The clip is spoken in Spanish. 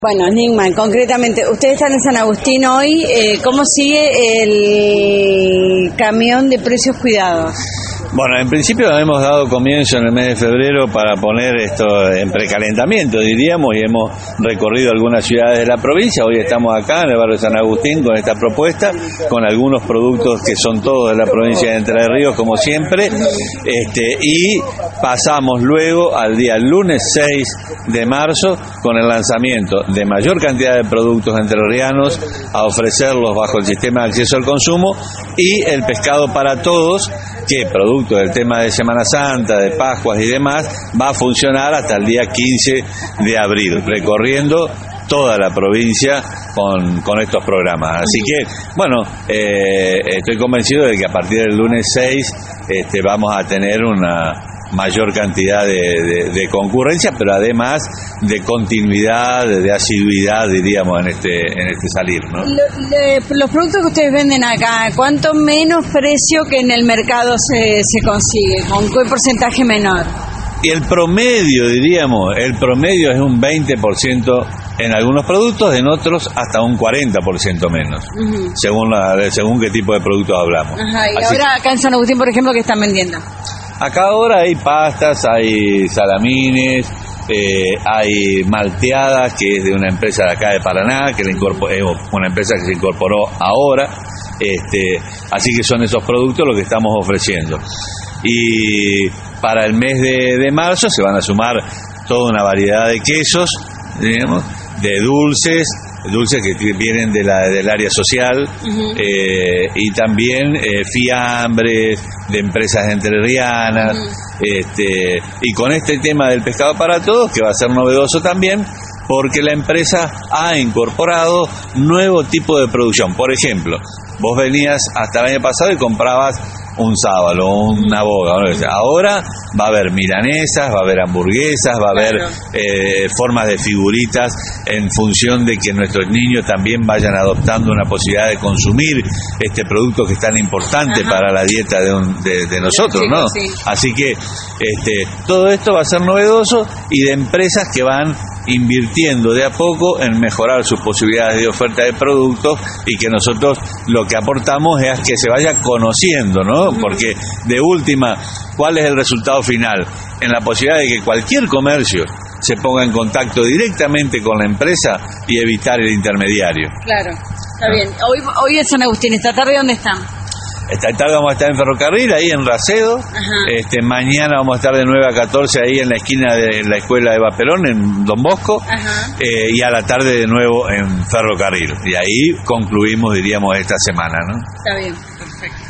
Bueno, Nigman, concretamente, ustedes están en San Agustín hoy, ¿cómo sigue el camión de precios cuidados? Bueno, en principio hemos dado comienzo en el mes de febrero para poner esto en precalentamiento, diríamos, y hemos recorrido algunas ciudades de la provincia. Hoy estamos acá en el barrio de San Agustín con esta propuesta, con algunos productos que son todos de la provincia de Entre Ríos, como siempre, y pasamos luego al día lunes 6 de marzo con el lanzamiento de mayor cantidad de productos entrerrianos a ofrecerlos bajo el sistema de acceso al consumo, y el pescado para todos, que producto del tema de Semana Santa, de Pascuas y demás, va a funcionar hasta el día 15 de abril, recorriendo toda la provincia con estos programas. Así que, bueno, estoy convencido de que a partir del lunes 6 vamos a tener una mayor cantidad de concurrencia, pero además de continuidad, de asiduidad, diríamos, en este salir, ¿no? Los productos que ustedes venden acá, ¿cuánto menos precio que en el mercado se consigue? ¿Con qué porcentaje menor? Y el promedio, diríamos, es un 20% en algunos productos, en otros hasta un 40% menos, según qué tipo de productos hablamos. Ajá, y ahora acá en San Agustín, por ejemplo, ¿qué están vendiendo? Acá ahora hay pastas, hay salamines, hay malteadas, que es de una empresa de acá de Paraná, que es una empresa que se incorporó ahora, así que son esos productos los que estamos ofreciendo. Y para el mes de marzo se van a sumar toda una variedad de quesos, digamos, de dulces que vienen del área social, y también fiambres de empresas entrerrianas, y con este tema del pescado para todos, que va a ser novedoso también, porque la empresa ha incorporado nuevo tipo de producción. Por ejemplo, vos venías hasta el año pasado y comprabas un sábalo, una boga, ¿no? Ahora va a haber milanesas, va a haber hamburguesas, va a haber formas de figuritas, en función de que nuestros niños también vayan adoptando una posibilidad de consumir este producto que es tan importante para la dieta de nosotros, ¿no? Sí. Así que todo esto va a ser novedoso, y de empresas que van invirtiendo de a poco en mejorar sus posibilidades de oferta de productos, y que nosotros lo que aportamos es que se vaya conociendo, ¿no? Porque de última, ¿cuál es el resultado final? En la posibilidad de que cualquier comercio se ponga en contacto directamente con la empresa y evitar el intermediario. Claro, está bien. Hoy en San Agustín, ¿esta tarde dónde están? Esta tarde vamos a estar en Ferrocarril, ahí en Racedo. Mañana vamos a estar de 9 a 14 ahí en la esquina de la escuela de Eva Perón, en Don Bosco, y a la tarde de nuevo en Ferrocarril. Y ahí concluimos, diríamos, esta semana, ¿no? Está bien, perfecto.